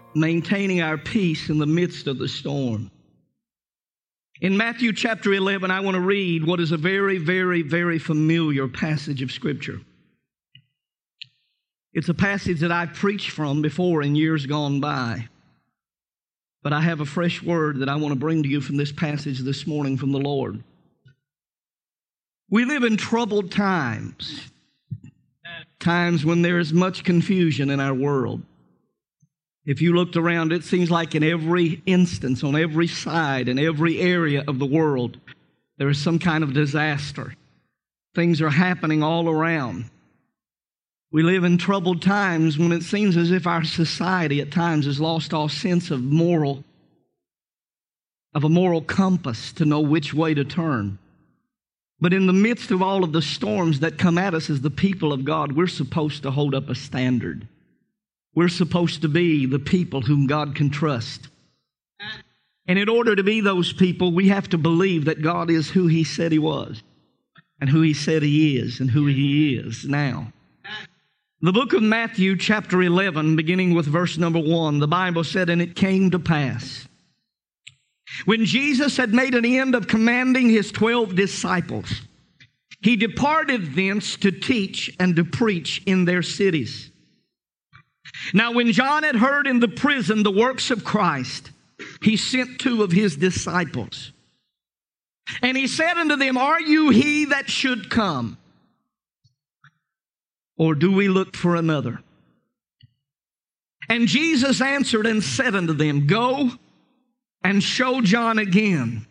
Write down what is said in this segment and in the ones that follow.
maintaining our peace in the midst of the storm. In Matthew chapter 11, I want to read what is a very, very, very familiar passage of Scripture. It's a passage that I've preached from before in years gone by. But I have a fresh word that I want to bring to you from this passage this morning from the Lord. We live in troubled times, times when there is much confusion in our world. If you looked around, it seems like in every instance, on every side, in every area of the world, there is some kind of disaster. Things are happening all around. We live in troubled times when it seems as if our society at times has lost all sense of a moral compass to know which way to turn. But in the midst of all of the storms that come at us as the people of God, we're supposed to hold up a standard. We're supposed to be the people whom God can trust. And in order to be those people, we have to believe that God is who He said He was, and who He said He is, and who He is now. The book of Matthew, chapter 11, beginning with verse number 1, the Bible said, "And it came to pass, when Jesus had made an end of commanding His 12 disciples, He departed thence to teach and to preach in their cities. Now when John had heard in the prison the works of Christ, he sent 2 of his disciples. And he said unto them, Are you he that should come? Or do we look for another? And Jesus answered and said unto them, Go and show John again.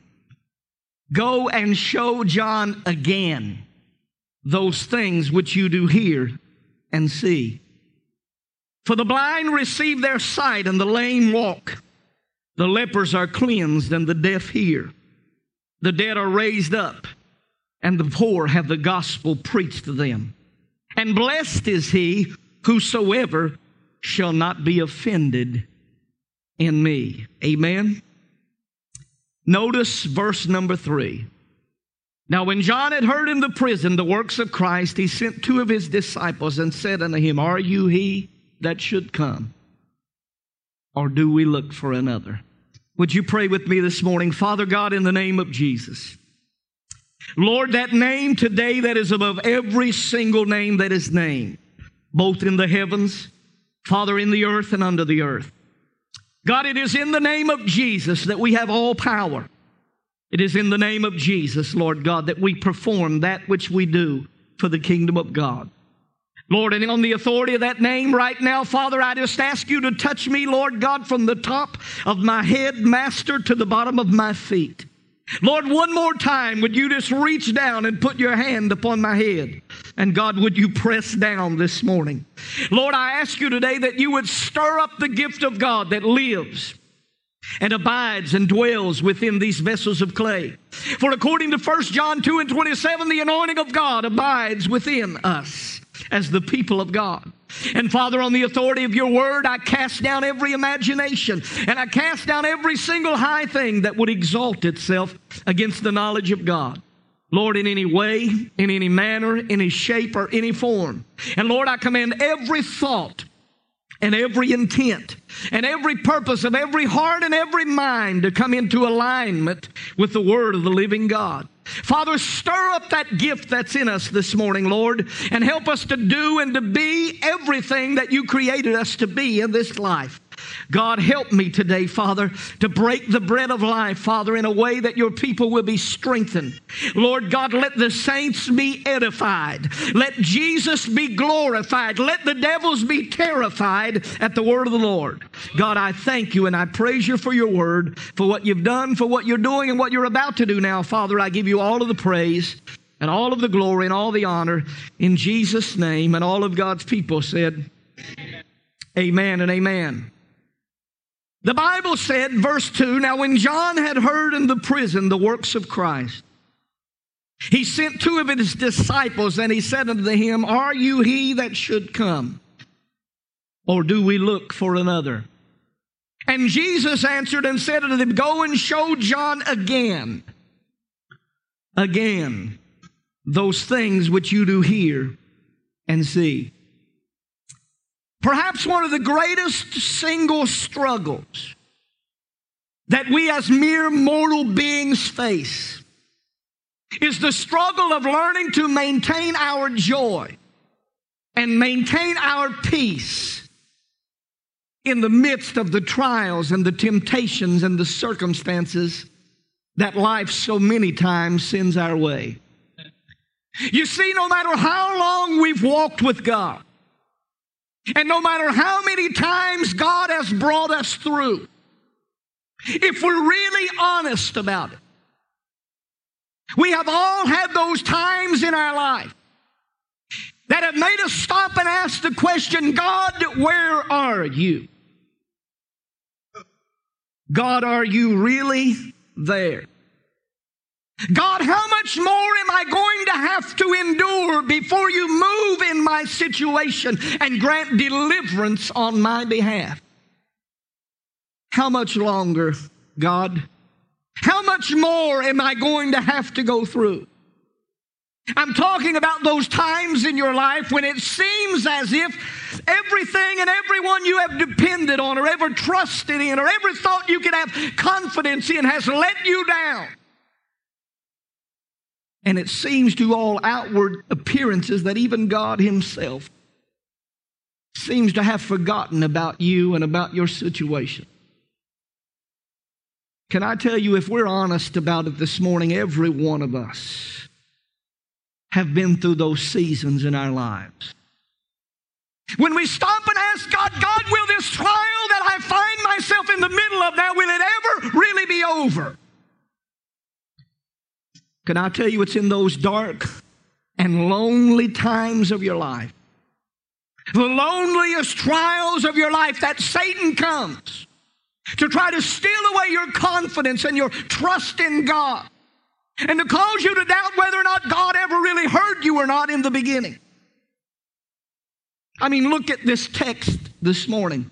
Go and show John again those things which you do hear and see. For the blind receive their sight, and the lame walk. The lepers are cleansed, and the deaf hear. The dead are raised up, and the poor have the gospel preached to them. And blessed is he whosoever shall not be offended in me." Amen. Notice verse number 3. Now when John had heard in the prison the works of Christ, he sent 2 of his disciples and said unto him, Are you he that should come? Or do we look for another? Would you pray with me this morning? Father God, in the name of Jesus, Lord, that name today that is above every single name that is named, both in the heavens, Father, in the earth and under the earth. God, it is in the name of Jesus that we have all power. It is in the name of Jesus, Lord God, that we perform that which we do for the kingdom of God. Lord, and on the authority of that name right now, Father, I just ask you to touch me, Lord God, from the top of my head, Master, to the bottom of my feet. Lord, one more time, would you just reach down and put your hand upon my head? And God, would you press down this morning? Lord, I ask you today that you would stir up the gift of God that lives and abides and dwells within these vessels of clay. For according to 1 John 2 and 27, the anointing of God abides within us as the people of God. And Father, on the authority of your word, I cast down every imagination, and I cast down every single high thing that would exalt itself against the knowledge of God. Lord, in any way, in any manner, any shape, or any form. And Lord, I command every thought and every intent and every purpose of every heart and every mind to come into alignment with the word of the living God. Father, stir up that gift that's in us this morning, Lord, and help us to do and to be everything that you created us to be in this life. God, help me today, Father, to break the bread of life, Father, in a way that your people will be strengthened. Lord God, let the saints be edified. Let Jesus be glorified. Let the devils be terrified at the word of the Lord. God, I thank you and I praise you for your word, for what you've done, for what you're doing, and what you're about to do now. Father, I give you all of the praise and all of the glory and all the honor in Jesus' name. And all of God's people said, Amen, amen and amen. The Bible said, verse 2, Now when John had heard in the prison the works of Christ, he sent 2 of his disciples, and he said unto him, Are you he that should come? Or do we look for another? And Jesus answered and said unto them, Go and show John again, those things which you do hear and see. Perhaps one of the greatest single struggles that we as mere mortal beings face is the struggle of learning to maintain our joy and maintain our peace in the midst of the trials and the temptations and the circumstances that life so many times sends our way. You see, no matter how long we've walked with God, and no matter how many times God has brought us through, if we're really honest about it, we have all had those times in our life that have made us stop and ask the question, God, where are you? God, are you really there? God, how much more am I going to have to endure before you move in my situation and grant deliverance on my behalf? How much longer, God? How much more am I going to have to go through? I'm talking about those times in your life when it seems as if everything and everyone you have depended on or ever trusted in or ever thought you could have confidence in has let you down. And it seems to all outward appearances that even God Himself seems to have forgotten about you and about your situation. Can I tell you, if we're honest about it this morning, every one of us have been through those seasons in our lives. When we stop and ask God, God, will this trial that I find myself in the middle of now, will it ever really be over? Can I tell you, it's in those dark and lonely times of your life, the loneliest trials of your life, that Satan comes to try to steal away your confidence and your trust in God, and to cause you to doubt whether or not God ever really heard you or not in the beginning. I mean, look at this text this morning.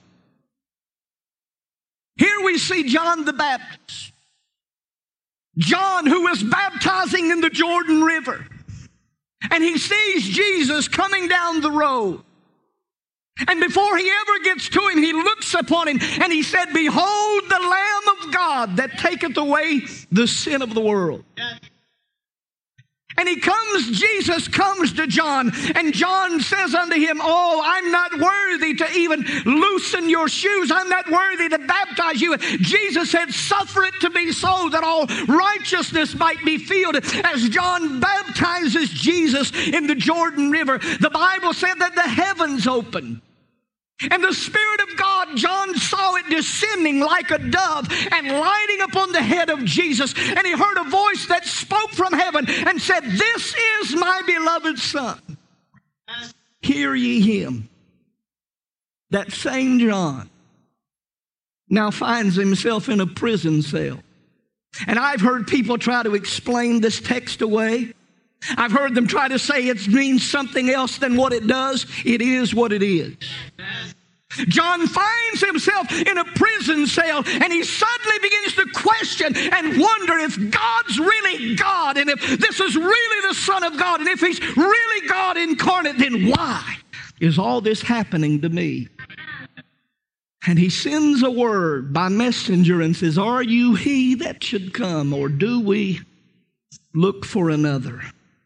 Here we see John the Baptist. John, who was baptizing in the Jordan River. And he sees Jesus coming down the road. And before he ever gets to him, he looks upon him and he said, behold the Lamb of God that taketh away the sin of the world. Yes. And Jesus comes to John, and John says unto him, oh, I'm not worthy to even loosen your shoes. I'm not worthy to baptize you. Jesus said, suffer it to be so, that all righteousness might be filled. As John baptizes Jesus in the Jordan River, the Bible said that the heavens opened. And the Spirit of God, John saw it descending like a dove and lighting upon the head of Jesus. And he heard a voice that spoke from heaven and said, this is my beloved Son. Hear ye him. That same John now finds himself in a prison cell. And I've heard people try to explain this text away. I've heard them try to say it means something else than what it does. It is what it is. John finds himself in a prison cell, and he suddenly begins to question and wonder if God's really God, and if this is really the Son of God, and if He's really God incarnate, then why is all this happening to me? And he sends a word by messenger and says, are you He that should come, or do we look for another?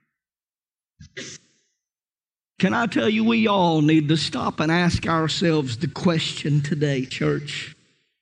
Can I tell you, we all need to stop and ask ourselves the question today, church.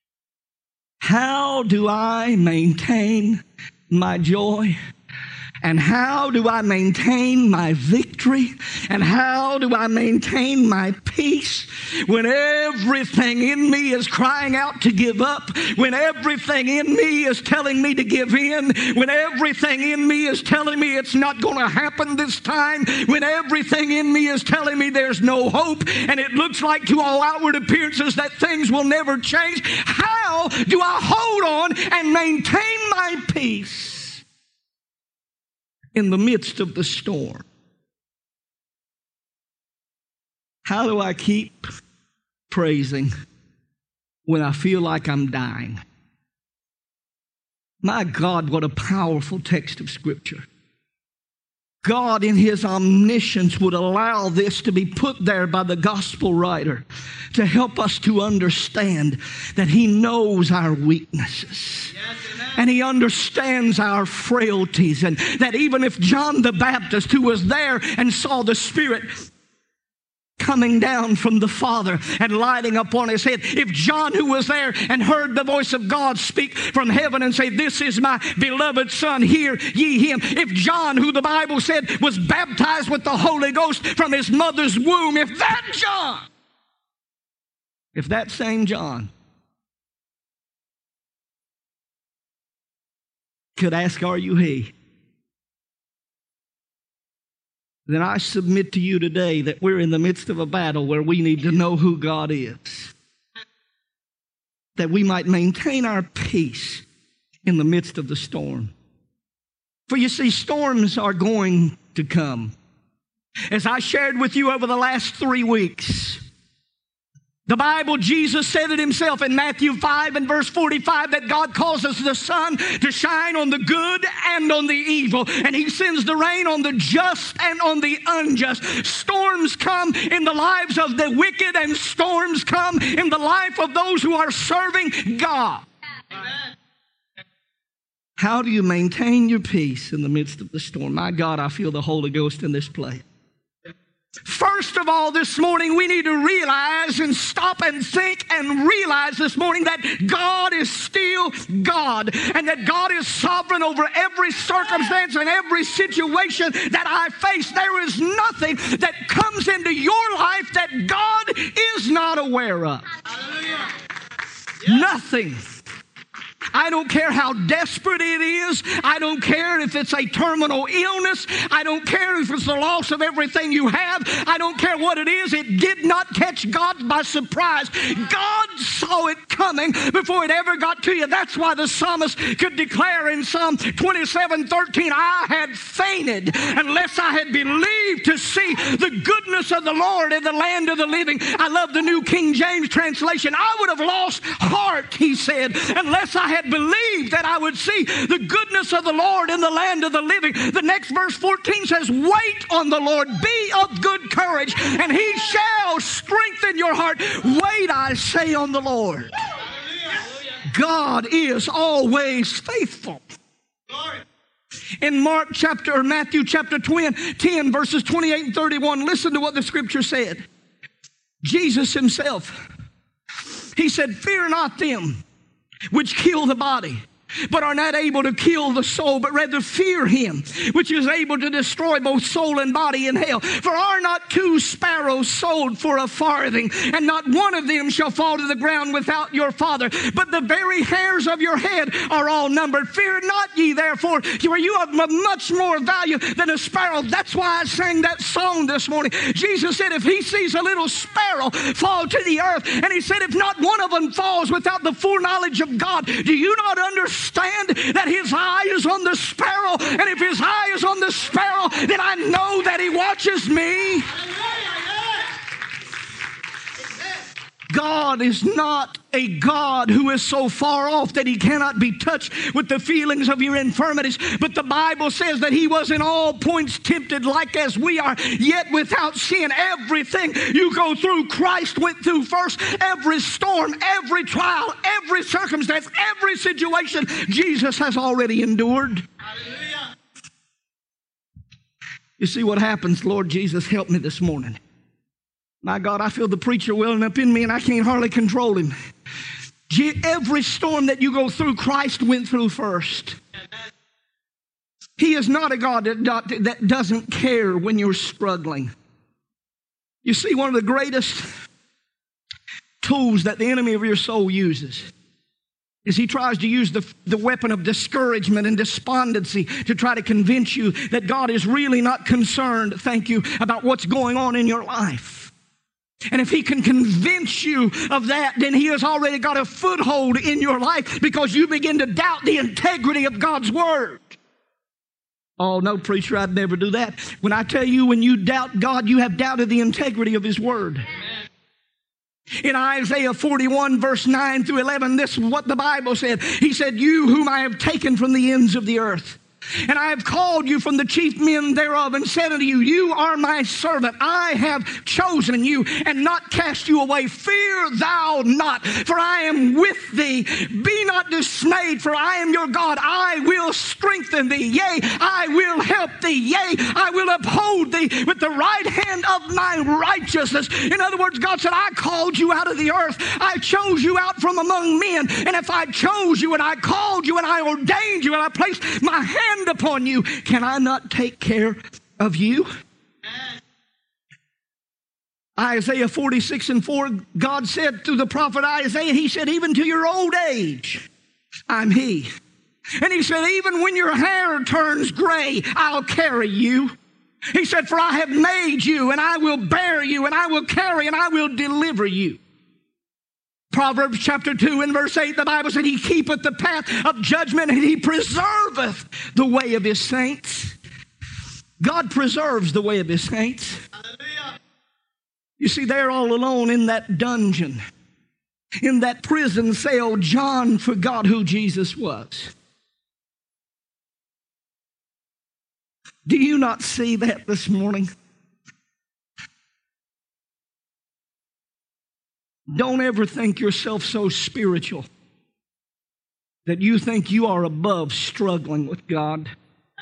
How do I maintain my joy? And how do I maintain my victory? And how do I maintain my peace when everything in me is crying out to give up? When everything in me is telling me to give in? When everything in me is telling me it's not going to happen this time? When everything in me is telling me there's no hope, and it looks like to all outward appearances that things will never change? How do I hold on and maintain my peace in the midst of the storm? How do I keep praising when I feel like I'm dying? My God, what a powerful text of Scripture. God in His omniscience would allow this to be put there by the gospel writer to help us to understand that He knows our weaknesses. And He understands our frailties. And that even if John the Baptist, who was there and saw the Spirit coming down from the Father and lighting upon his head, if John, who was there and heard the voice of God speak from heaven and say, "This is my beloved Son, hear ye him." If John, who the Bible said was baptized with the Holy Ghost from his mother's womb, if that same John could ask, "Are you he?" then I submit to you today that we're in the midst of a battle where we need to know who God is, that we might maintain our peace in the midst of the storm. For you see, storms are going to come. As I shared with you over the last 3 weeks, the Bible, Jesus said it Himself in Matthew 5 and verse 45 that God causes the sun to shine on the good and on the evil, and He sends the rain on the just and on the unjust. Storms come in the lives of the wicked, and storms come in the life of those who are serving God. Amen. How do you maintain your peace in the midst of the storm? My God, I feel the Holy Ghost in this place. First of all, this morning, we need to realize and stop and think and realize this morning that God is still God, and that God is sovereign over every circumstance and every situation that I face. There is nothing that comes into your life that God is not aware of. Hallelujah. Nothing. I don't care how desperate it is. I don't care if it's a terminal illness. I don't care if it's the loss of everything you have. I don't care what it is. It did not catch God by surprise. God saw it coming before it ever got to you. That's why the psalmist could declare in Psalm 27:13, "I had fainted unless I had believed to see the goodness of the Lord in the land of the living." I love the New King James translation. "I would have lost heart," he said, "unless I had believed that I would see the goodness of the Lord in the land of the living." The next verse 14 says, "Wait on the Lord, be of good courage, and He shall strengthen your heart." Wait, I say, on the Lord. God is always faithful. In Matthew chapter 10, verses 28 and 31, listen to what the scripture said. Jesus Himself, He said, "Fear not them which kill the body, but are not able to kill the soul, but rather fear Him which is able to destroy both soul and body in hell. For are not 2 sparrows sold for a farthing, and not one of them shall fall to the ground without your Father? But the very hairs of your head are all numbered. Fear not ye therefore, for you are of much more value than a sparrow." That's why I sang that song this morning. Jesus said if He sees a little sparrow fall to the earth, and He said if not one of them falls without the foreknowledge of God, do you not understand that His eye is on the sparrow? And if His eye is on the sparrow, then I know that He watches me. God is not a God who is so far off that He cannot be touched with the feelings of your infirmities. But the Bible says that He was in all points tempted like as we are, yet without sin. Everything you go through, Christ went through first. Every storm, every trial, every circumstance, every situation, Jesus has already endured. Hallelujah. You see what happens, Lord Jesus, help me this morning. My God, I feel the preacher welling up in me and I can't hardly control him. Every storm that you go through, Christ went through first. He is not a God that doesn't care when you're struggling. You see, one of the greatest tools that the enemy of your soul uses is he tries to use the weapon of discouragement and despondency to try to convince you that God is really not concerned, about what's going on in your life. And if he can convince you of that, then he has already got a foothold in your life because you begin to doubt the integrity of God's word. Oh, no, preacher, I'd never do that. When I tell you, when you doubt God, you have doubted the integrity of His word. Amen. In Isaiah 41, verse 9 through 11, this is what the Bible said. He said, "You whom I have taken from the ends of the earth, And I have called you from the chief men thereof, and said unto you, you are my servant. I have chosen you, and not cast you away. Fear thou not, for I am with thee. Be not dismayed, for I am your God. I will strengthen thee. Yea, I will help thee. Yea, I will uphold thee with the right hand of my righteousness. In other words, God said, I called you out of the earth. I chose you out from among men. And if I chose you and I called you and I ordained you and I placed my hand upon you, can I not take care of you? Isaiah 46:4, God said through the prophet Isaiah, he said, even to your old age, I'm he. And he said, even when your hair turns gray, I'll carry you. He said, for I have made you, and I will bear you, and I will carry, and I will deliver you. Proverbs chapter 2 and verse 8, the Bible said, he keepeth the path of judgment, and he preserveth the way of his saints. God preserves the way of his saints. Hallelujah. You see, they're all alone in that dungeon, in that prison cell. John forgot who Jesus was. Do you not see that this morning? Don't ever think yourself so spiritual that you think you are above struggling with God.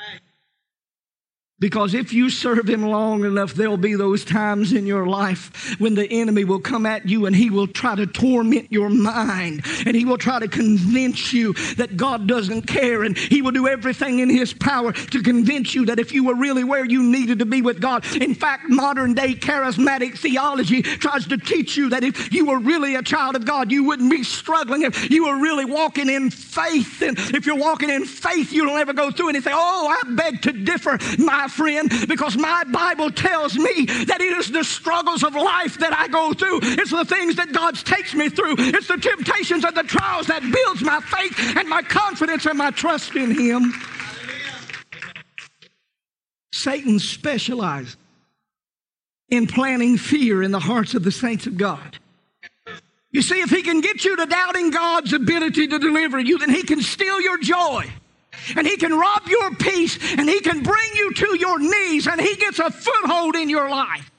Because if you serve him long enough, there'll be those times in your life when the enemy will come at you and he will try to torment your mind. And he will try to convince you that God doesn't care. And he will do everything in his power to convince you that if you were really where you needed to be with God. In fact, modern day charismatic theology tries to teach you that if you were really a child of God, you wouldn't be struggling. If you were really walking in faith, and if you're walking in faith, you don't ever go through anything. Oh, I beg to differ, my friend, because my Bible tells me that it is the struggles of life that I go through. It's the things that God takes me through. It's the temptations and the trials that builds my faith and my confidence and my trust in him. Satan specializes in planting fear in the hearts of the saints of God. You see, if he can get you to doubting God's ability to deliver you, then he can steal your joy. And he can rob your peace, and he can bring you to your knees, and he gets a foothold in your life.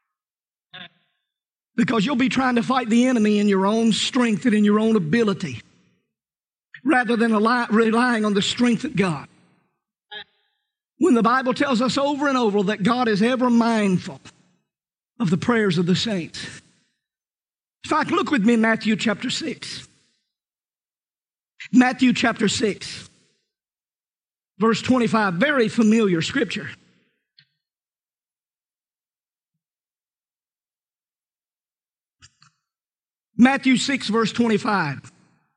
Because you'll be trying to fight the enemy in your own strength and in your own ability, rather than relying on the strength of God. When the Bible tells us over and over that God is ever mindful of the prayers of the saints. In fact, look with me in Matthew chapter 6. Matthew chapter 6. Verse 25, very familiar scripture. Matthew 6, verse 25.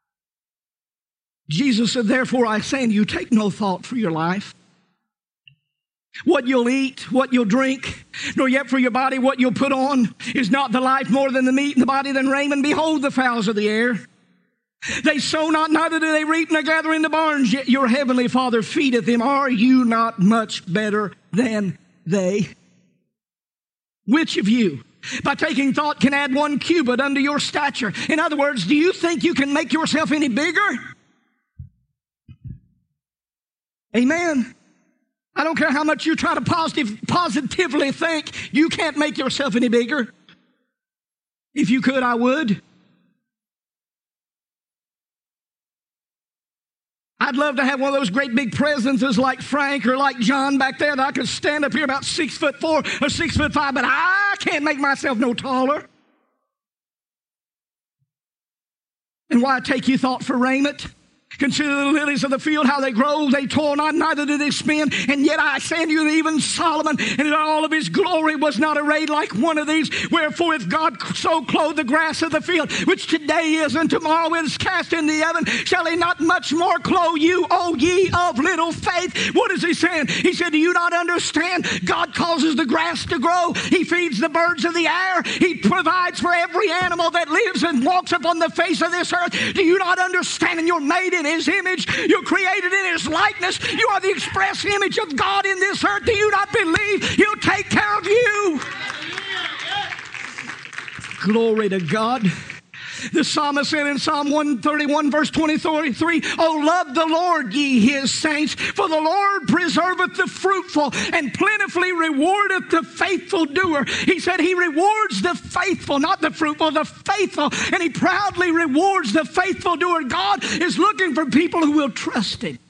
Jesus said, therefore I say unto you, take no thought for your life, what you'll eat, what you'll drink, nor yet for your body what you'll put on. Is not the life more than the meat, and the body than raiment? Behold the fowls of the air. They sow not, neither do they reap, nor gather in the barns, yet your heavenly Father feedeth them. Are you not much better than they? Which of you, by taking thought, can add 1 cubit unto your stature? In other words, do you think you can make yourself any bigger? Amen. I don't care how much you try to positively think, you can't make yourself any bigger. If you could, I would. I'd love to have one of those great big presences like Frank or like John back there that I could stand up here about 6'4" or 6'5", but I can't make myself no taller. And why take you thought for raiment? Consider the lilies of the field, how they grow. They toil not, neither do they spin. And yet I say unto you that even Solomon in all of his glory was not arrayed like one of these. Wherefore if God so clothe the grass of the field, which today is and tomorrow is cast in the oven, shall he not much more clothe you, O ye of little faith? What is he saying? He said, do you not understand? God causes the grass to grow. He feeds the birds of the air. He provides for every animal that lives and walks upon the face of this earth. Do you not understand? And you're made in his image. You're created in his likeness. You are the express image of God in this earth. Do you not believe he'll take care of you? Glory to God. The psalmist said in Psalm 131, verse 23, "Oh, love the Lord, ye his saints, for the Lord preserveth the fruitful and plentifully rewardeth the faithful doer." He said he rewards the faithful, not the fruitful, the faithful, and he proudly rewards the faithful doer. God is looking for people who will trust him.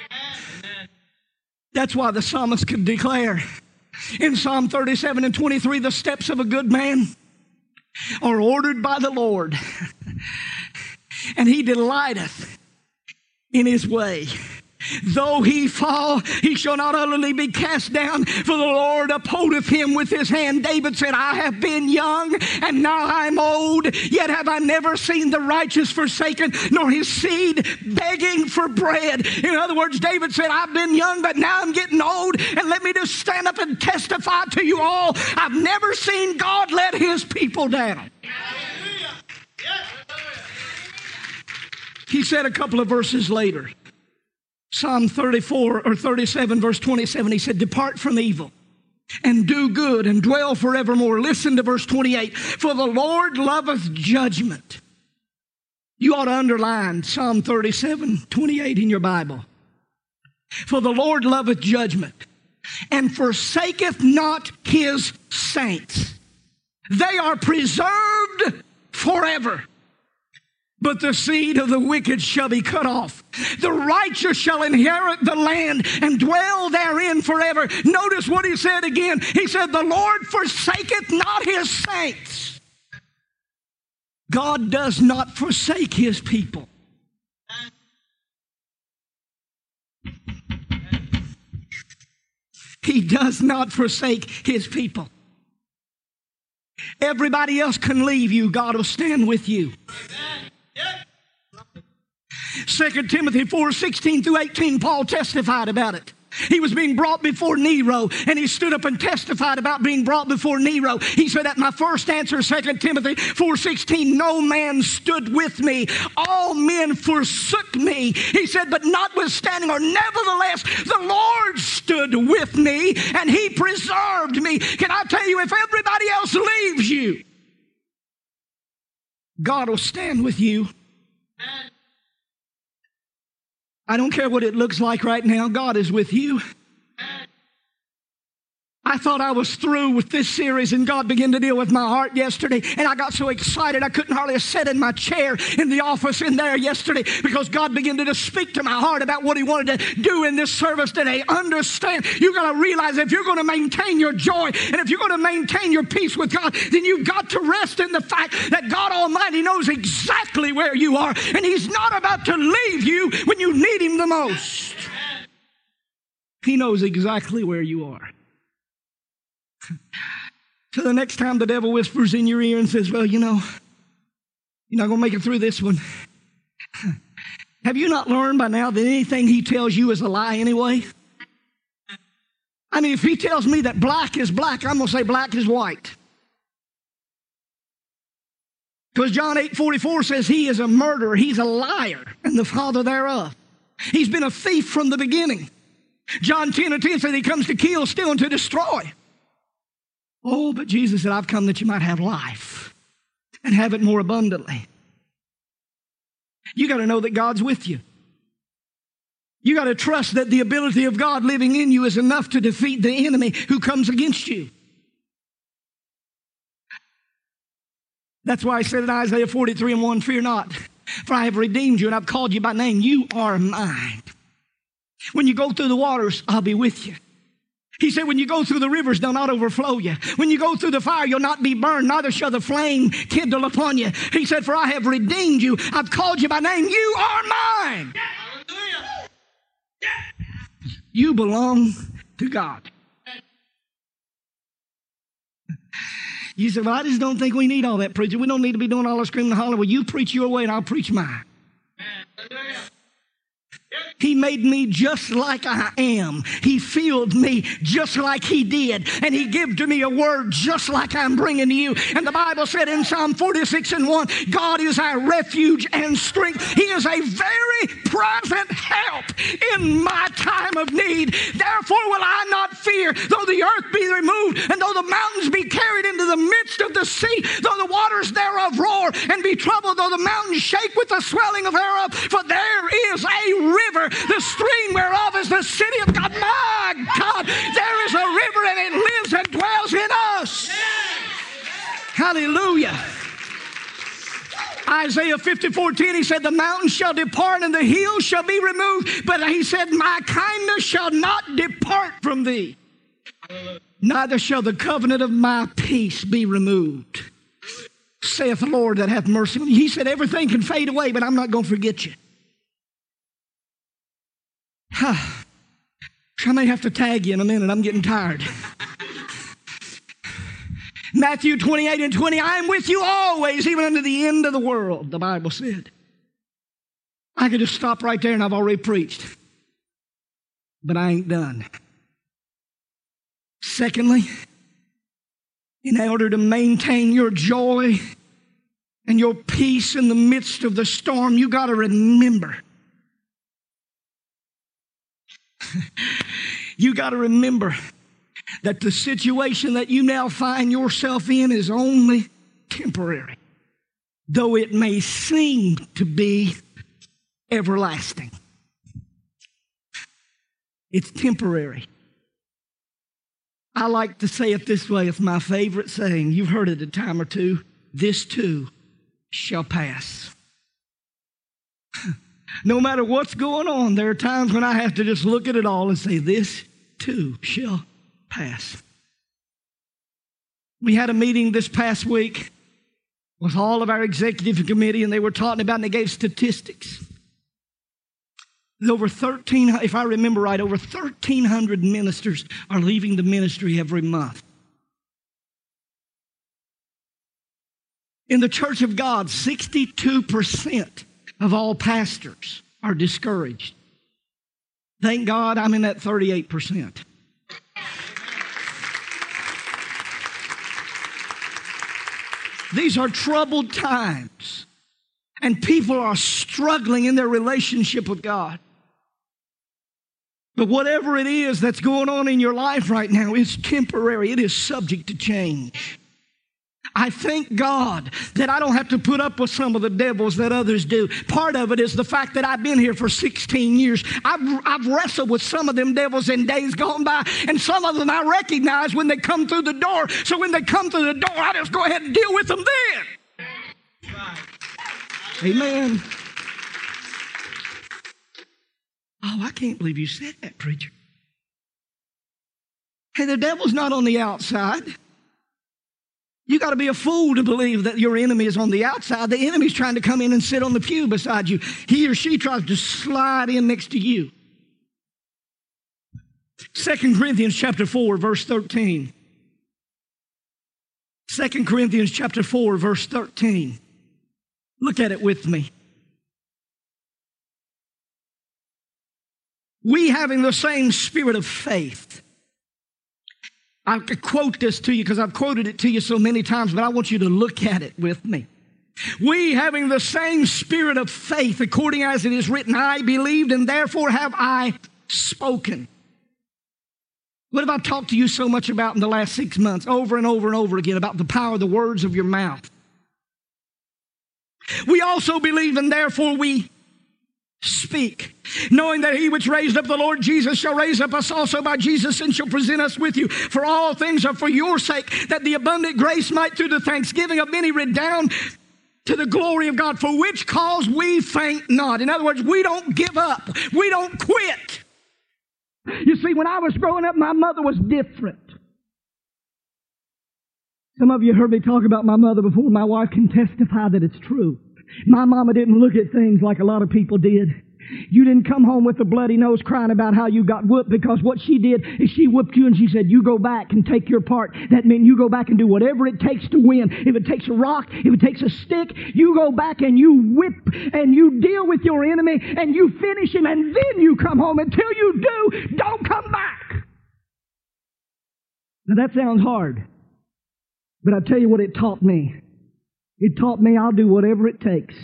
That's why the psalmist could declare in Psalm 37 and 23, "The steps of a good man are ordered by the Lord, and he delighteth in his way. Though he fall, he shall not utterly be cast down, for the Lord upholdeth him with his hand." David said, "I have been young, and now I'm old, yet have I never seen the righteous forsaken, nor his seed begging for bread." In other words, David said, "I've been young, but now I'm getting old, and let me just stand up and testify to you all. I've never seen God let his people down." He said a couple of verses later, Psalm 34 or 37, verse 27, he said, "Depart from evil and do good and dwell forevermore." Listen to verse 28. "For the Lord loveth judgment." You ought to underline Psalm 37, 28 in your Bible. "For the Lord loveth judgment and forsaketh not his saints. They are preserved forever. But the seed of the wicked shall be cut off. The righteous shall inherit the land and dwell therein forever." Notice what he said again. He said, "The Lord forsaketh not his saints." God does not forsake his people. He does not forsake his people. Everybody else can leave you. God will stand with you. 2 Timothy 4, 16 through 18, Paul testified about it. He was being brought before Nero, and he stood up and testified about being brought before Nero. He said, "At my first answer," 2 Timothy 4:16, "no man stood with me. All men forsook me." He said, "But notwithstanding, or nevertheless, the Lord stood with me, and he preserved me." Can I tell you, if everybody else leaves you, God will stand with you. I don't care what it looks like right now. God is with you. I thought I was through with this series, and God began to deal with my heart yesterday, and I got so excited I couldn't hardly sit in my chair in the office in there yesterday, because God began to just speak to my heart about what he wanted to do in this service today. Understand, you've got to realize if you're going to maintain your joy and if you're going to maintain your peace with God, then you've got to rest in the fact that God Almighty knows exactly where you are, and he's not about to leave you when you need him the most. He knows exactly where you are. So the next time the devil whispers in your ear and says, "Well, you're not going to make it through this one," have you not learned by now that anything he tells you is a lie anyway? I mean, if he tells me that black is black, I'm going to say black is white. Because John 8:44 says he is a murderer, he's a liar, and the father thereof. He's been a thief from the beginning. John 10:10 said he comes to kill, steal, and to destroy. Oh, but Jesus said, "I've come that you might have life and have it more abundantly." You got to know that God's with you. You got to trust that the ability of God living in you is enough to defeat the enemy who comes against you. That's why I said in Isaiah 43:1, "Fear not, for I have redeemed you and I've called you by name. You are mine. When you go through the waters, I'll be with you." He said, "When you go through the rivers, they'll not overflow you. When you go through the fire, you'll not be burned, neither shall the flame kindle upon you." He said, "For I have redeemed you. I've called you by name. You are mine." You belong to God. You said, "Well, I just don't think we need all that preaching. We don't need to be doing all the screaming and hollering." Well, you preach your way and I'll preach mine. He made me just like I am. He filled me just like he did. And he gave to me a word just like I'm bringing to you. And the Bible said in Psalm 46:1, "God is our refuge and strength. He is a very present help in my time of need. Therefore will I not fear, though the earth be removed, and though the mountains be carried into the midst of the sea, though the waters thereof roar and be troubled, though the mountains shake with the swelling of thereof, for there is a river, the stream whereof is the city of God. My God, there is a river, and it lives and dwells in us. Hallelujah. Isaiah 54:10, he said, the mountains shall depart and the hills shall be removed. But he said, my kindness shall not depart from thee. Neither shall the covenant of my peace be removed, saith the Lord that hath mercy on you. He said, everything can fade away, but I'm not going to forget you. I may have to tag you in a minute. I'm getting tired. Matthew 28:20, I am with you always, even unto the end of the world, the Bible said. I could just stop right there and I've already preached. But I ain't done. Secondly, in order to maintain your joy and your peace in the midst of the storm, you got to remember. You got to remember that the situation that you now find yourself in is only temporary, though it may seem to be everlasting. It's temporary. I like to say it this way. It's my favorite saying. You've heard it a time or two. This too shall pass. No matter what's going on, there are times when I have to just look at it all and say, this too shall pass. We had a meeting this past week with all of our executive committee, and they were talking about, and they gave statistics. Over 13, if I remember right, over 1,300 ministers are leaving the ministry every month. In the Church of God, 62% of all pastors are discouraged. Thank God I'm in that 38%. These are troubled times, and people are struggling in their relationship with God. But whatever it is that's going on in your life right now is temporary. It is subject to change. I thank God that I don't have to put up with some of the devils that others do. Part of it is the fact that I've been here for 16 years. I've wrestled with some of them devils in days gone by, and some of them I recognize when they come through the door. So when they come through the door, I just go ahead and deal with them then. Amen. Oh, I can't believe you said that, preacher. Hey, the devil's not on the outside. You got to be a fool to believe that your enemy is on the outside. The enemy's trying to come in and sit on the pew beside you. He or she tries to slide in next to you. 2 Corinthians chapter 4, verse 13. 2 Corinthians chapter 4, verse 13. Look at it with me. We having the same spirit of faith. I could quote this to you because I've quoted it to you so many times, but I want you to look at it with me. We having the same spirit of faith, according as it is written, I believed and therefore have I spoken. What have I talked to you so much about in the last 6 months, over and over and over again, about the power of the words of your mouth? We also believe and therefore we speak, knowing that he which raised up the Lord Jesus shall raise up us also by Jesus and shall present us with you. For all things are for your sake, that the abundant grace might through the thanksgiving of many redound to the glory of God, for which cause we faint not. In other words, we don't give up. We don't quit. You see, when I was growing up, my mother was different. Some of you heard me talk about my mother before. My wife can testify that it's true. My mama didn't look at things like a lot of people did. You didn't come home with a bloody nose crying about how you got whooped, because what she did is she whooped you and she said, you go back and take your part. That meant you go back and do whatever it takes to win. If it takes a rock, if it takes a stick, you go back and you whip and you deal with your enemy and you finish him, and then you come home. Until you do, don't come back. Now that sounds hard, but I tell you what it taught me. It taught me I'll do whatever it takes.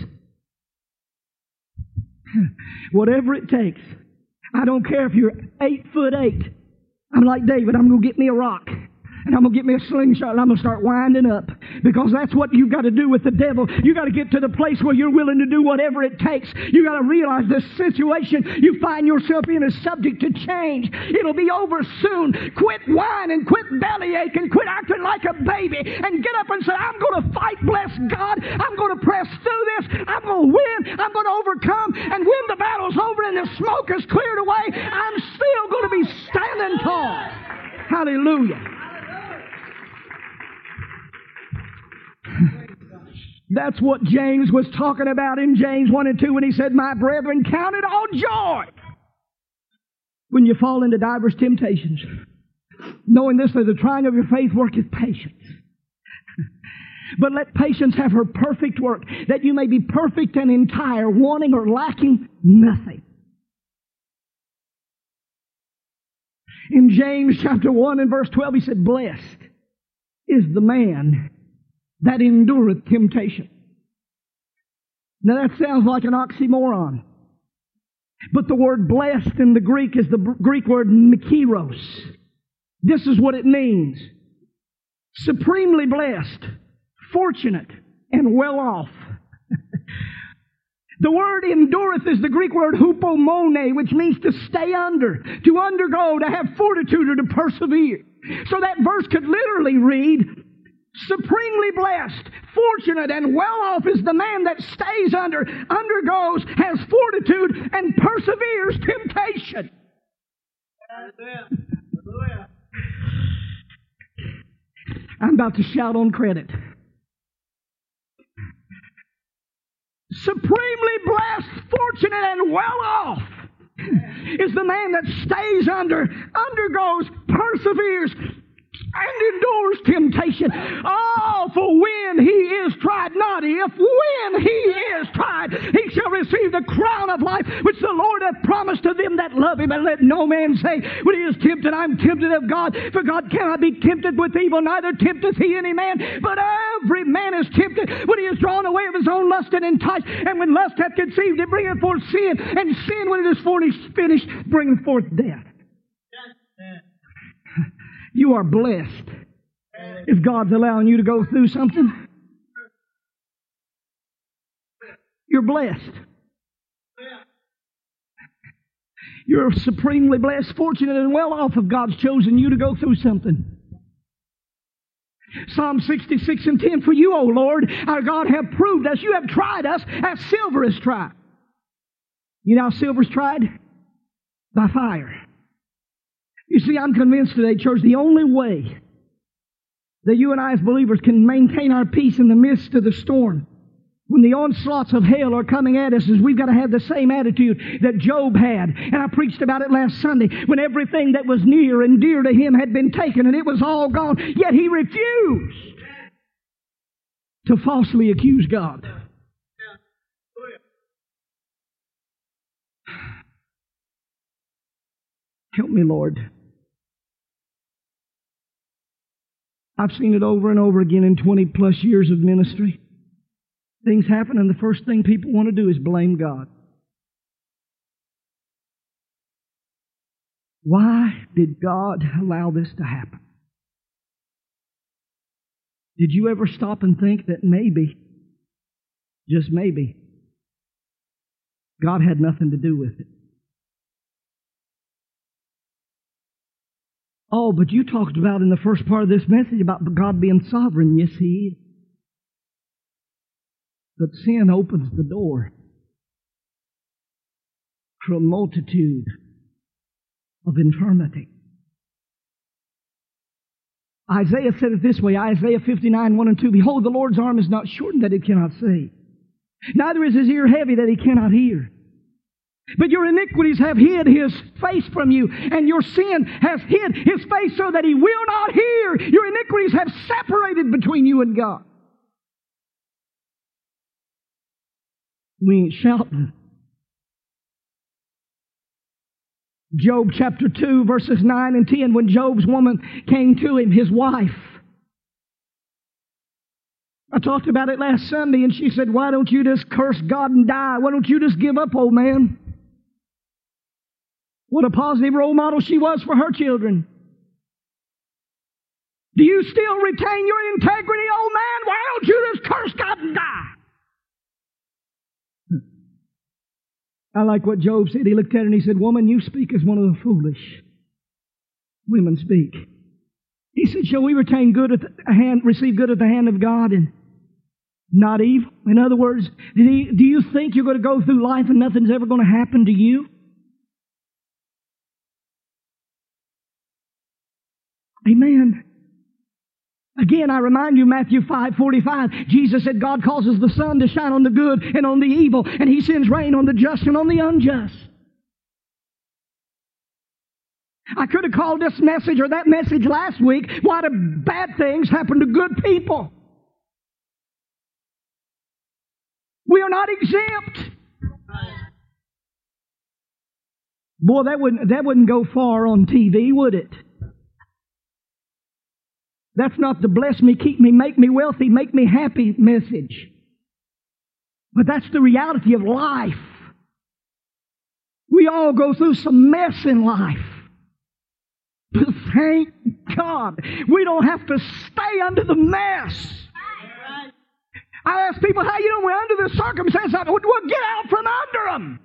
Whatever it takes. I don't care if you're 8'8". I'm like David, I'm going to get me a rock. And I'm going to get me a slingshot and I'm going to start winding up. Because that's what you've got to do with the devil. You've got to get to the place where you're willing to do whatever it takes. You've got to realize this situation you find yourself in is subject to change. It'll be over soon. Quit whining, quit bellyache, and quit acting like a baby. And get up and say, I'm going to fight, bless God. I'm going to press through this. I'm going to win. I'm going to overcome. And when the battle's over and the smoke is cleared away, I'm still going to be standing tall. Hallelujah. That's what James was talking about in James 1 and 2 when he said, my brethren, count it all joy when you fall into divers temptations, knowing this, that the trying of your faith worketh patience. But let patience have her perfect work, that you may be perfect and entire, wanting or lacking nothing. In James chapter 1 and verse 12, he said, blessed is the man that endureth temptation. Now that sounds like an oxymoron. But the word blessed in the Greek is the Greek word makarios. This is what it means. Supremely blessed, fortunate, and well off. The word endureth is the Greek word hupomone, which means to stay under, to undergo, to have fortitude, or to persevere. So that verse could literally read, supremely blessed, fortunate, and well off is the man that stays under, undergoes, has fortitude, and perseveres temptation. I'm about to shout on credit. Supremely blessed, fortunate, and well off is the man that stays under, undergoes, perseveres, and endures temptation. Oh, for when he is tried, not if, when he is tried, he shall receive the crown of life, which the Lord hath promised to them that love him. And let no man say, when he is tempted, I'm tempted of God. For God cannot be tempted with evil, neither tempteth he any man. But every man is tempted when he is drawn away of his own lust and enticed. And when lust hath conceived, it bringeth forth sin. And sin, when it is finished, bringeth forth death. You are blessed if God's allowing you to go through something. You're blessed. You're supremely blessed, fortunate, and well off if God's chosen you to go through something. Psalm 66 and 10, for you, O Lord, our God, have proved us. You have tried us as silver is tried. You know how silver's tried? By fire. You see, I'm convinced today, church, the only way that you and I as believers can maintain our peace in the midst of the storm, when the onslaughts of hell are coming at us, is we've got to have the same attitude that Job had. And I preached about it last Sunday, when everything that was near and dear to him had been taken and it was all gone, yet he refused to falsely accuse God. Help me, Lord. I've seen it over and over again in 20 plus years of ministry. Things happen and the first thing people want to do is blame God. Why did God allow this to happen? Did you ever stop and think that maybe, just maybe, God had nothing to do with it? Oh, but you talked about in the first part of this message about God being sovereign. Yes, He is. But sin opens the door to a multitude of infirmity. Isaiah said it this way, Isaiah 59, 1 and 2, behold, the Lord's arm is not shortened that it cannot save, neither is His ear heavy that He cannot hear. But your iniquities have hid His face from you, and your sin has hid His face so that He will not hear. Your iniquities have separated between you and God. We ain't shouting. Job chapter 2, verses 9 and 10, when Job's woman came to him, his wife. I talked about it last Sunday, and she said, why don't you just curse God and die? Why don't you just give up, old man? What a positive role model she was for her children. Do you still retain your integrity, old man? Why don't you just curse God and die? I like what Job said. He looked at her and he said, woman, you speak as one of the foolish women speak. He said, shall we retain good at the hand, receive good at the hand of God and not evil? In other words, do you think you're going to go through life and nothing's ever going to happen to you? Amen. Again, I remind you, Matthew 5:45, Jesus said God causes the sun to shine on the good and on the evil, and He sends rain on the just and on the unjust. I could have called this message or that message last week, why do bad things happen to good people? We are not exempt. Boy, that wouldn't go far on TV, would it? That's not the bless me, keep me, make me wealthy, make me happy message. But that's the reality of life. We all go through some mess in life. But thank God we don't have to stay under the mess. I ask people, how you doing? We're under this circumstance. We'll get out from under them.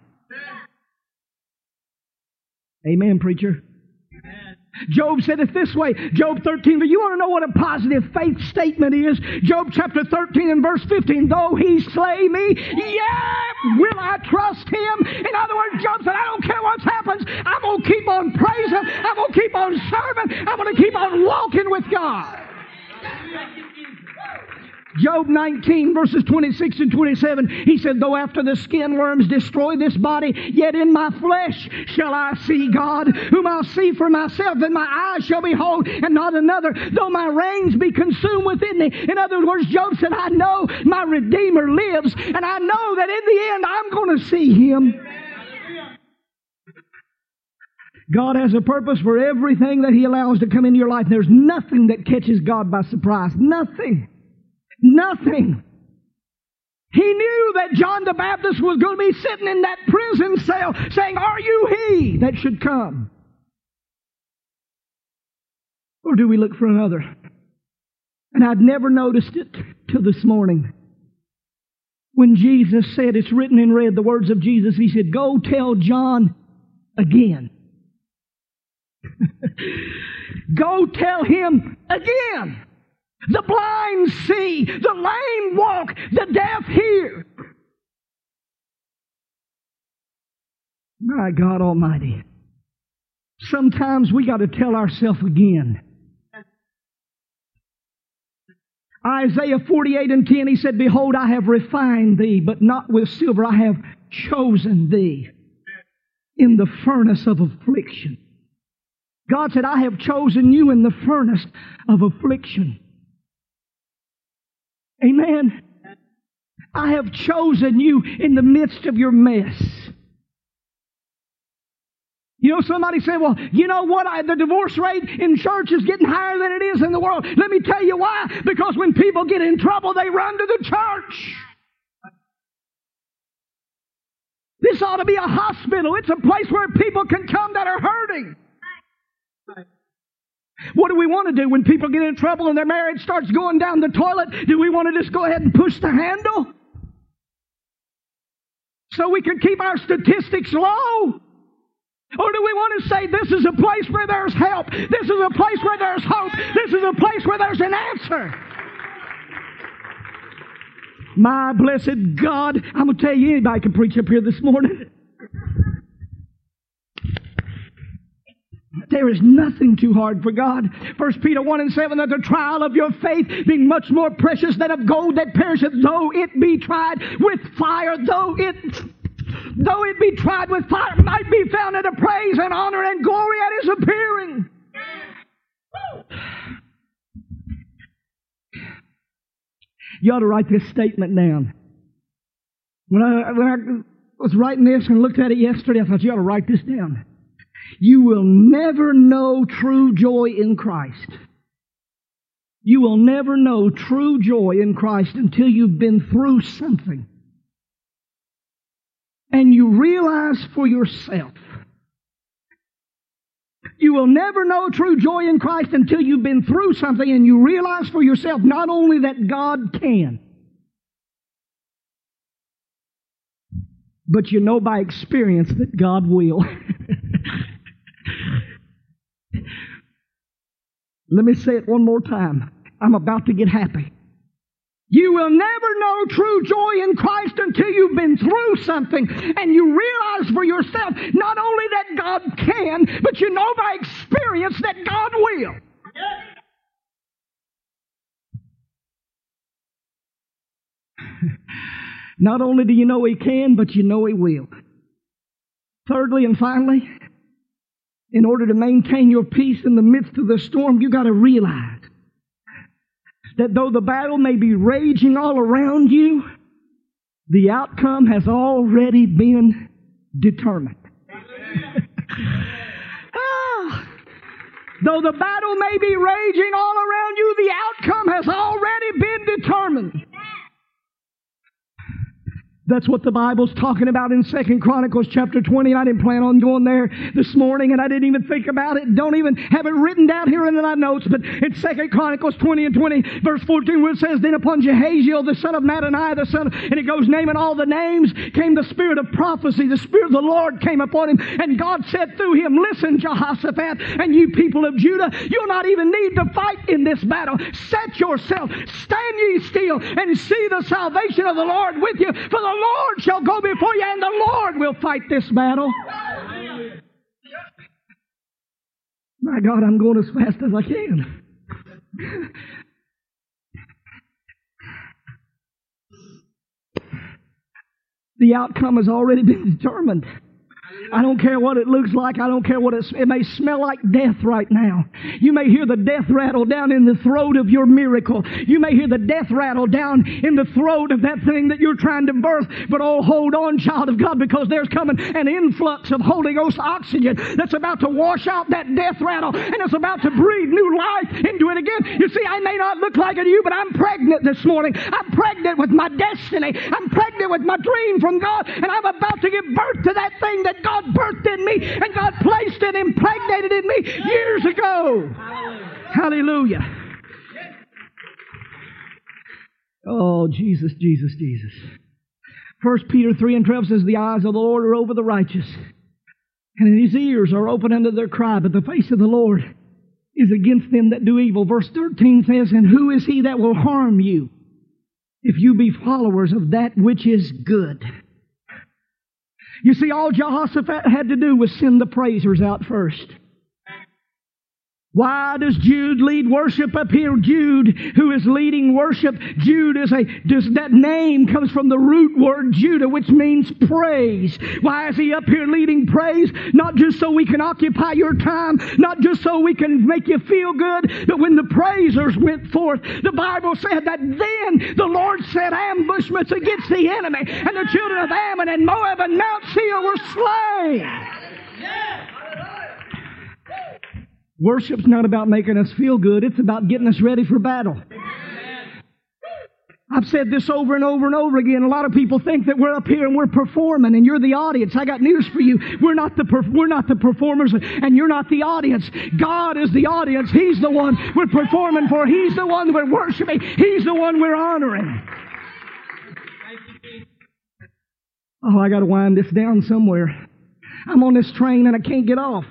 Amen, preacher. Amen. Job said it this way, Job 13, but you want to know what a positive faith statement is? Job chapter 13 and verse 15, though He slay me, yet will I trust Him. In other words, Job said, I don't care what happens, I'm going to keep on praising, I'm going to keep on serving, I'm going to keep on walking with God. Job 19, verses 26 and 27, he said, though after the skin worms destroy this body, yet in my flesh shall I see God, whom I'll see for myself, and my eyes shall behold, and not another, though my reins be consumed within me. In other words, Job said, I know my Redeemer lives, and I know that in the end I'm going to see Him. God has a purpose for everything that He allows to come into your life. There's nothing that catches God by surprise. Nothing. Nothing. He knew that John the Baptist was going to be sitting in that prison cell saying, are you He that should come? Or do we look for another? And I'd never noticed it till this morning. When Jesus said, it's written in red, the words of Jesus, He said, go tell John again. Go tell him again. The blind see, the lame walk, the deaf hear. My God Almighty. Sometimes we got to tell ourselves again. Isaiah 48 and 10, he said, behold, I have refined thee, but not with silver. I have chosen thee in the furnace of affliction. God said, I have chosen you in the furnace of affliction. Amen. I have chosen you in the midst of your mess. You know, somebody said, well, you know what? The divorce rate in church is getting higher than it is in the world. Let me tell you why. Because when people get in trouble, they run to the church. This ought to be a hospital. It's a place where people can come that are hurting. What do we want to do when people get in trouble and their marriage starts going down the toilet? Do we want to just go ahead and push the handle so we can keep our statistics low? Or do we want to say this is a place where there's help? This is a place where there's hope. This is a place where there's an answer. My blessed God, I'm going to tell you, anybody can preach up here this morning. There is nothing too hard for God. 1 Peter 1 and 7, that the trial of your faith being much more precious than of gold that perisheth, though it be tried with fire, though it be tried with fire, might be found unto praise and honor and glory at His appearing. You ought to write this statement down. When I was writing this and looked at it yesterday, I thought, you ought to write this down. You will never know true joy in Christ. You will never know true joy in Christ until you've been through something. And you realize for yourself You will never know true joy in Christ until you've been through something and you realize for yourself not only that God can, but you know by experience that God will. Let me say it one more time. I'm about to get happy. You will never know true joy in Christ until you've been through something and you realize for yourself not only that God can, but you know by experience that God will. Not only do you know He can, but you know He will. Thirdly and finally, in order to maintain your peace in the midst of the storm, you've got to realize that though the battle may be raging all around you, the outcome has already been determined. Though the battle may be raging all around you, the outcome has already been determined. That's what the Bible's talking about in 2 Chronicles chapter 20. And I didn't plan on going there this morning, and I didn't even think about it. Don't even have it written down here in my notes. But in 2 Chronicles 20 and 20, verse 14, where it says, Then upon Jehaziel, the son of Mattaniah, and it goes naming all the names, came the spirit of prophecy. The Spirit of the Lord came upon him. And God said through him, Listen, Jehoshaphat, and you people of Judah, you'll not even need to fight in this battle. Set yourself, stand ye still, and see the salvation of the Lord with you. For the Lord shall go before you, and the Lord will fight this battle. My God, I'm going as fast as I can. The outcome has already been determined. I don't care what it looks like. I don't care what it may smell like death right now. You may hear the death rattle down in the throat of your miracle. You may hear the death rattle down in the throat of that thing that you're trying to birth. But oh, hold on, child of God, because there's coming an influx of Holy Ghost oxygen that's about to wash out that death rattle, and it's about to breathe new life into it again. You see, I may not look like it to you, but I'm pregnant this morning. I'm pregnant with my destiny. I'm pregnant with my dream from God, and I'm about to give birth to that thing that God birthed in me, and God placed it, impregnated in me years ago. Hallelujah. Oh, Jesus, Jesus, Jesus. 1 Peter 3 and 12 says, The eyes of the Lord are over the righteous, and His ears are open unto their cry, but the face of the Lord is against them that do evil. Verse 13 says, And who is he that will harm you if you be followers of that which is good? You see, all Jehoshaphat had to do was send the praisers out first. Why does Jude lead worship up here? Jude, who is leading worship, Jude that name comes from the root word Judah, which means praise. Why is he up here leading praise? Not just so we can occupy your time, not just so we can make you feel good, but when the praisers went forth, the Bible said that then the Lord set ambushments against the enemy, and the children of Ammon and Moab and Mount Seir were slain. Worship's not about making us feel good. It's about getting us ready for battle. I've said this over and over and over again. A lot of people think that we're up here and we're performing and you're the audience. I got news for you. We're not the performers, and you're not the audience. God is the audience. He's the one we're performing for. He's the one we're worshiping. He's the one we're honoring. Oh, I got to wind this down somewhere. I'm on this train and I can't get off.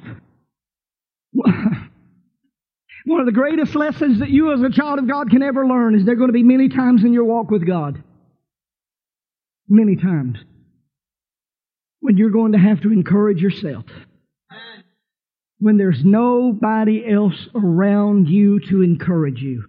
One of the greatest lessons that you as a child of God can ever learn is there are going to be many times in your walk with God, many times, when you're going to have to encourage yourself, when there's nobody else around you to encourage you.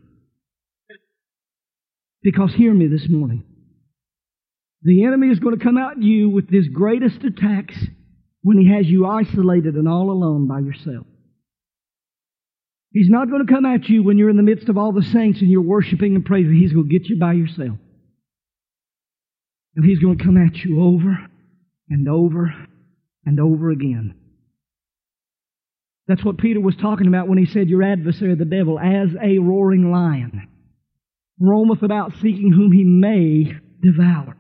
Because hear me this morning, the enemy is going to come at you with his greatest attacks when he has you isolated and all alone by yourself. He's not going to come at you when you're in the midst of all the saints and you're worshiping and praising. He's going to get you by yourself. And He's going to come at you over and over and over again. That's what Peter was talking about when he said, Your adversary, the devil, as a roaring lion, roameth about seeking whom he may devour.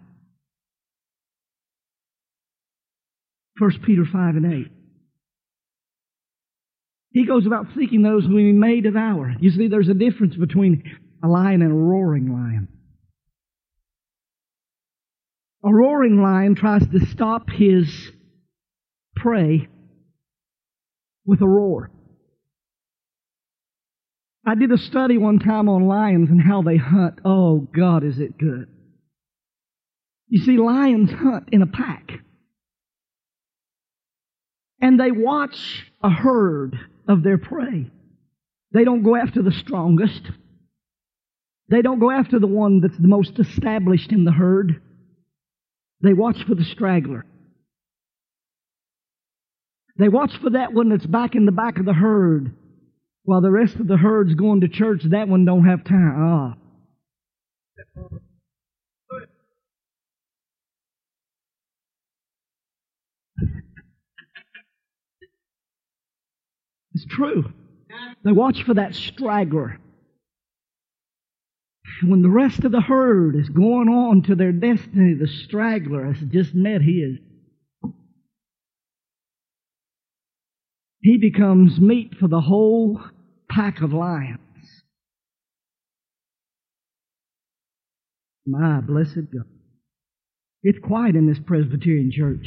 1 Peter 5 and 8. He goes about seeking those whom He may devour. You see, there's a difference between a lion and a roaring lion. A roaring lion tries to stop his prey with a roar. I did a study one time on lions and how they hunt. Oh, God, is it good. You see, lions hunt in a pack. And they watch a herd of their prey. They don't go after the strongest. They don't go after the one that's the most established in the herd. They watch for the straggler. They watch for that one that's back in the back of the herd. While the rest of the herd's going to church, that one don't have time. It's true. They watch for that straggler. When the rest of the herd is going on to their destiny, the straggler has just met his. He becomes meat for the whole pack of lions. My blessed God. It's quiet in this Presbyterian church.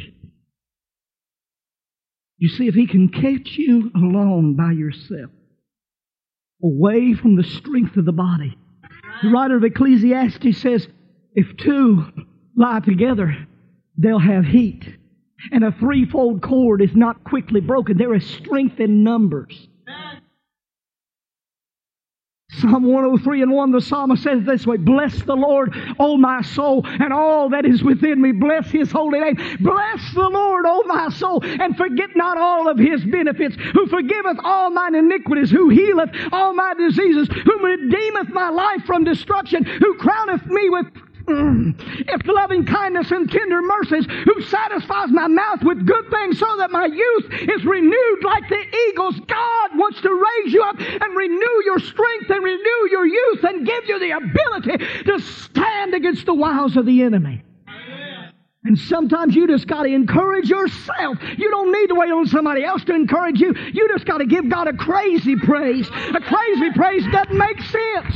You see, if He can catch you alone by yourself, away from the strength of the body. The writer of Ecclesiastes says, if two lie together, they'll have heat. And a threefold cord is not quickly broken. There is strength in numbers. Psalm 103:1, the psalmist says this way, bless the Lord, O my soul, and all that is within me. Bless His holy name. Bless the Lord, O my soul, and forget not all of His benefits, who forgiveth all mine iniquities, who healeth all my diseases, who redeemeth my life from destruction, who crowneth me with if loving kindness and tender mercies, who satisfies my mouth with good things so that my youth is renewed like the eagles. God wants to raise you up and renew your strength and renew your youth and give you the ability to stand against the wiles of the enemy. And sometimes you just got to encourage yourself. You don't need to wait on somebody else to encourage you. You just got to give God a crazy praise. A crazy praise doesn't make sense.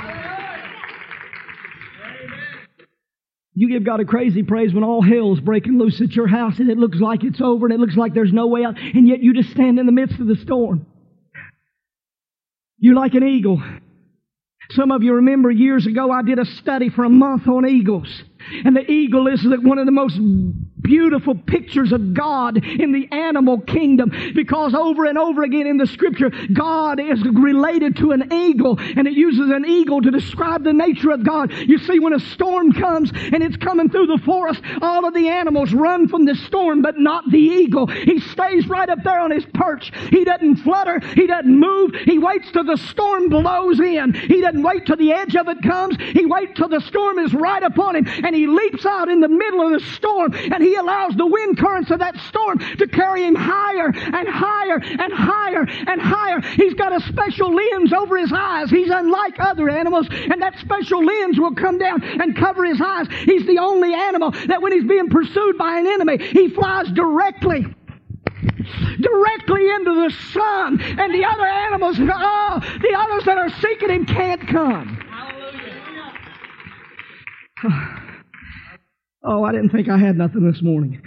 You give God a crazy praise when all hell's breaking loose at your house and it looks like it's over and it looks like there's no way out, and yet you just stand in the midst of the storm. You're like an eagle. Some of you remember years ago I did a study for a month on eagles. And the eagle is one of the most beautiful pictures of God in the animal kingdom, because over and over again in the Scripture, God is related to an eagle, and it uses an eagle to describe the nature of God. You see, when a storm comes and it's coming through the forest, all of the animals run from the storm, but not the eagle. He stays right up there on his perch. He doesn't flutter. He doesn't move. He waits till the storm blows in. He doesn't wait till the edge of it comes. He waits till the storm is right upon him, and he leaps out in the middle of the storm, and he allows the wind currents of that storm to carry him higher and higher and higher and higher. He's got a special lens over his eyes. He's unlike other animals, and that special lens will come down and cover his eyes. He's the only animal that when he's being pursued by an enemy, he flies directly into the sun, and the other animals, the others that are seeking him can't come. Oh, I didn't think I had nothing this morning.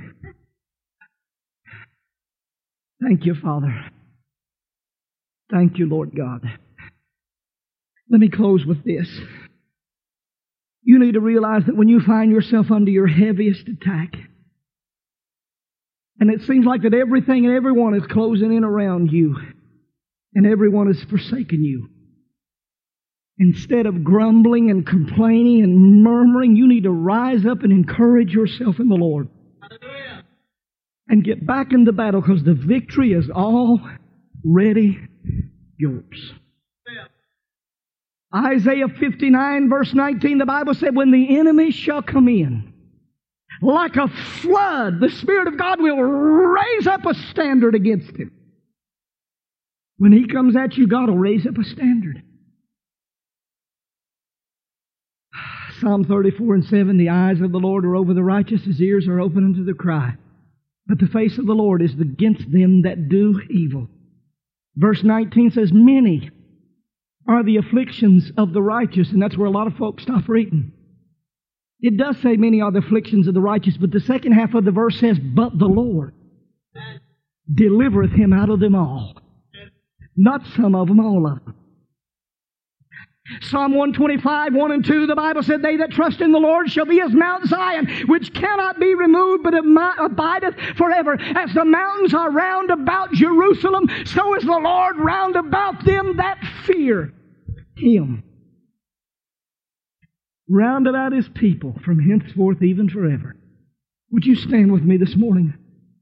Thank you, Father. Thank you, Lord God. Let me close with this. You need to realize that when you find yourself under your heaviest attack, and it seems like that everything and everyone is closing in around you, and everyone is forsaking you, instead of grumbling and complaining and murmuring, you need to rise up and encourage yourself in the Lord. Hallelujah. And get back into battle, because the victory is already yours. Yeah. Isaiah 59 verse 19, the Bible said, when the enemy shall come in like a flood, the Spirit of God will raise up a standard against him. When he comes at you, God will raise up a standard. Psalm 34:7, the eyes of the Lord are over the righteous, His ears are open unto the cry. But the face of the Lord is against them that do evil. Verse 19 says, many are the afflictions of the righteous, and that's where a lot of folks stop reading. It does say many are the afflictions of the righteous, but the second half of the verse says, but the Lord delivereth him out of them all. Not some of them, all of them. Psalm 125, 1 and 2, the Bible said, they that trust in the Lord shall be as Mount Zion, which cannot be removed, but abideth forever. As the mountains are round about Jerusalem, so is the Lord round about them that fear Him. Round about His people from henceforth even forever. Would you stand with me this morning?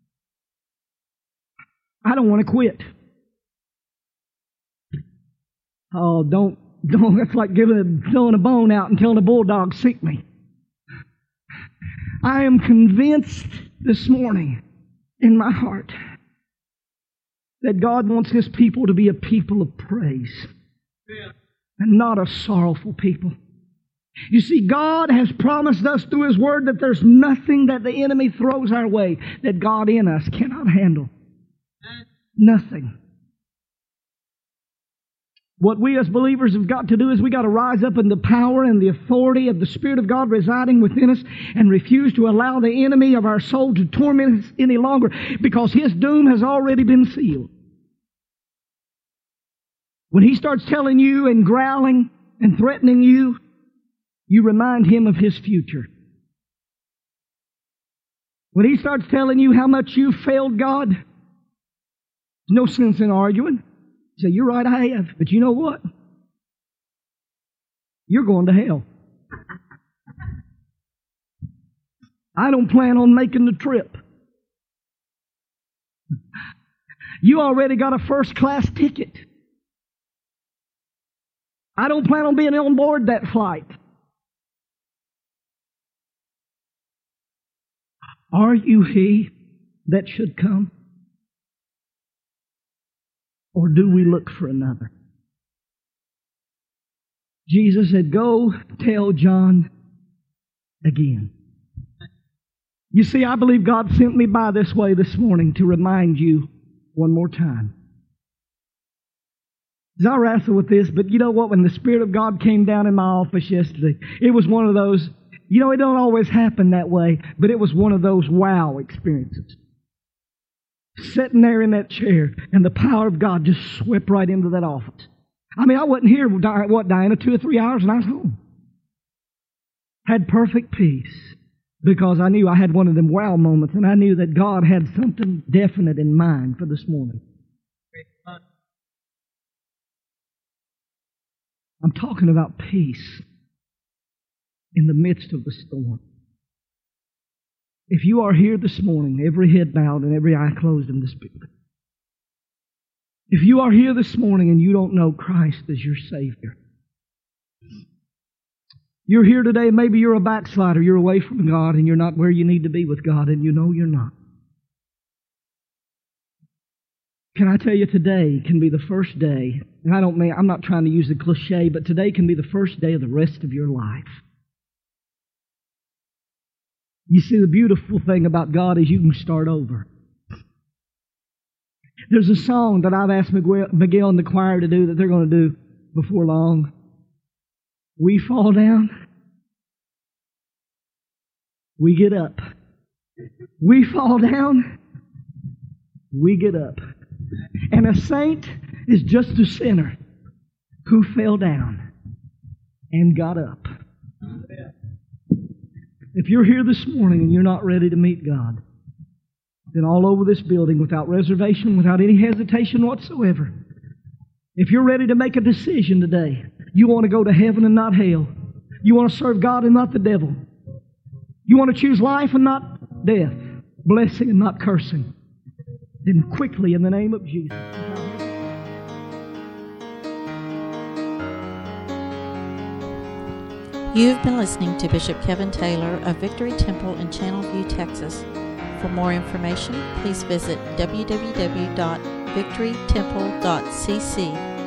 I don't want to quit. Oh, don't. That's like throwing a bone out and telling a bulldog, seek me. I am convinced this morning in my heart that God wants His people to be a people of praise and not a sorrowful people. You see, God has promised us through His Word that there's nothing that the enemy throws our way that God in us cannot handle. Nothing. What we as believers have got to do is we got to rise up in the power and the authority of the Spirit of God residing within us and refuse to allow the enemy of our soul to torment us any longer, because his doom has already been sealed. When he starts telling you and growling and threatening you, you remind him of his future. When he starts telling you how much you failed God, there's no sense in arguing. Say, you're right, I have. But you know what? You're going to hell. I don't plan on making the trip. You already got a first-class ticket. I don't plan on being on board that flight. Are you he that should come? Or do we look for another? Jesus said, go tell John again. You see, I believe God sent me by this way this morning to remind you one more time. As I wrestle with this, but you know what? When the Spirit of God came down in my office yesterday, it was one of those, it don't always happen that way, but it was one of those wow experiences. Sitting there in that chair, and the power of God just swept right into that office. I mean, I wasn't here, Diana, 2 or 3 hours, and I was home. Had perfect peace, because I knew I had one of them wow moments, and I knew that God had something definite in mind for this morning. I'm talking about peace in the midst of the storm. If you are here this morning, every head bowed and every eye closed in this building, if you are here this morning and you don't know Christ as your Savior, you're here today, maybe you're a backslider, you're away from God and you're not where you need to be with God, and you know you're not. Can I tell you, today can be the first day, and I'm not trying to use the cliche, but today can be the first day of the rest of your life. You see, the beautiful thing about God is you can start over. There's a song that I've asked Miguel and the choir to do that they're going to do before long. We fall down, we get up. We fall down, we get up. And a saint is just a sinner who fell down and got up. If you're here this morning and you're not ready to meet God, then all over this building, without reservation, without any hesitation whatsoever, if you're ready to make a decision today, you want to go to heaven and not hell, you want to serve God and not the devil, you want to choose life and not death, blessing and not cursing, then quickly, in the name of Jesus. You've been listening to Bishop Kevin Taylor of Victory Temple in Channelview, Texas. For more information, please visit www.victorytemple.cc.